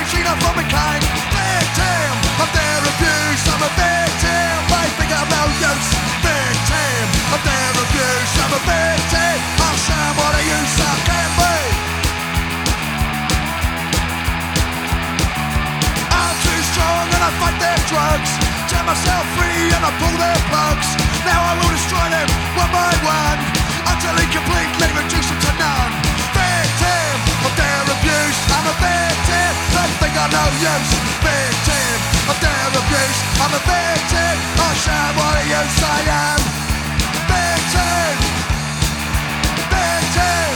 seen her from behind. Victim of their abuse, I'm a victim, I think I'm no use. Victim of their abuse, I'm a victim, I'll show what I use I can be. I'm too strong and I fight their drugs, set myself free and I pull their plugs. Now I will destroy them one by one, until he completely reduce them to none. Victim of their abuse, I'm a victim, they think I'm no use. Victim of their abuse, I'm a victim, I show what a use I am. Victim, victim,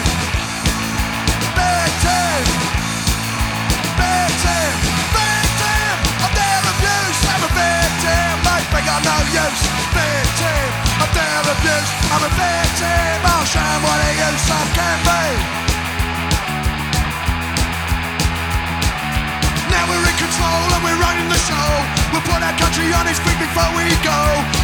victim, victim, victim of their abuse, I'm a victim, they think I'm no use. Victim of their abuse, I'm a victim, I'll show what a use I can be. Now we're in control and we're running the show. We'll put our country on its feet before we go.